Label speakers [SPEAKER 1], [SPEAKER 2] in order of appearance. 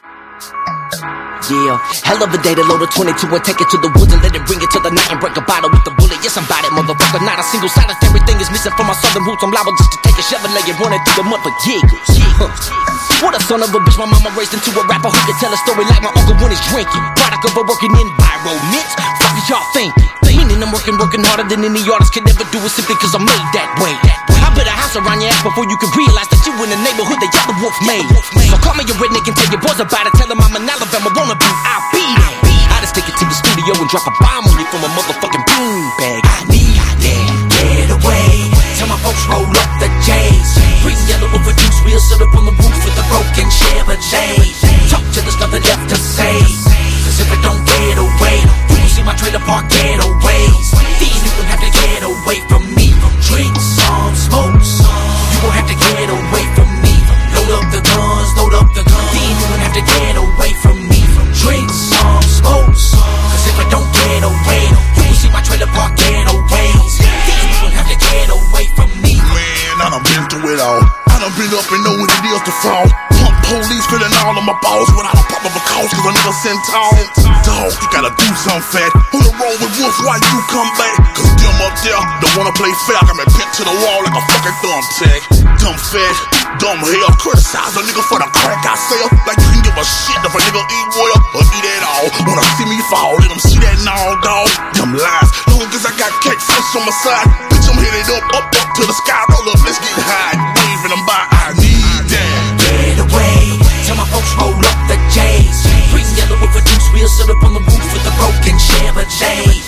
[SPEAKER 1] Yeah, hell of a day to load a 22 and take it to the woods and let it bring it to the night and break a bottle with the bullet. Yes, I'm about it, motherfucker. Not a single solitary thing is missing from my southern roots. I'm liable just to take a Chevrolet and run it through the mud for giggles. What a son of a bitch, my mama raised into a rapper who can tell a story like my uncle when he's drinking. Product of a working environment. Fuck is y'all thinking? Meaning I'm working harder than any artist could ever do it simply cause I'm made that way. I built a house around your ass before you can realize that you in the neighborhood that y'all the wolf made. So call me a redneck and tell your boys about it. Tell them I'm an Alabama wannabe. I'll be there. I just take it to the studio and drop a bomb on you from a motherfucking beanbag. I need that getaway. Tell my folks roll up the J's. Green, yellow, overdose, wheels sit up on the roof with a broken Chevrolet. Talk till there's nothing left to say. Cause if it don't get away, you will see my trailer park getaways. Then you gon' have to get away from me. Drink some, smoke some. You gon' have to get away from me. Load up the guns, load up the guns. Then you gon' have to get away from me. Drink some, smoke some. Cause if I don't get away, you will see my trailer park getaways. Then you gon' have to get away from me.
[SPEAKER 2] Man, I done been through it all. I done been up and know what it is to fall. Pump police feeling all of my balls without a pop of a cause cause I never sent tall. Dog, you gotta do something fat. On the road with Wolf, why you come back? Cause them up there don't wanna play fair. Got me pinned to the wall like a fucking thumbtack. Dumb fat, dumb hell. Criticize a nigga for the crack I sell. Like you can give a shit if a nigga eat well or eat at all. Wanna see me fall, let them see that now, dog. Them lies, long as I got cake fresh on my side. Bitch, I'm headed up to the sky. Roll up, let's get high. Waving them by, I need that.
[SPEAKER 1] Get away. Tell my folks roll up the J's. Green, yellow, overdose, wheels sit up on the roof with a broken Chevrolet.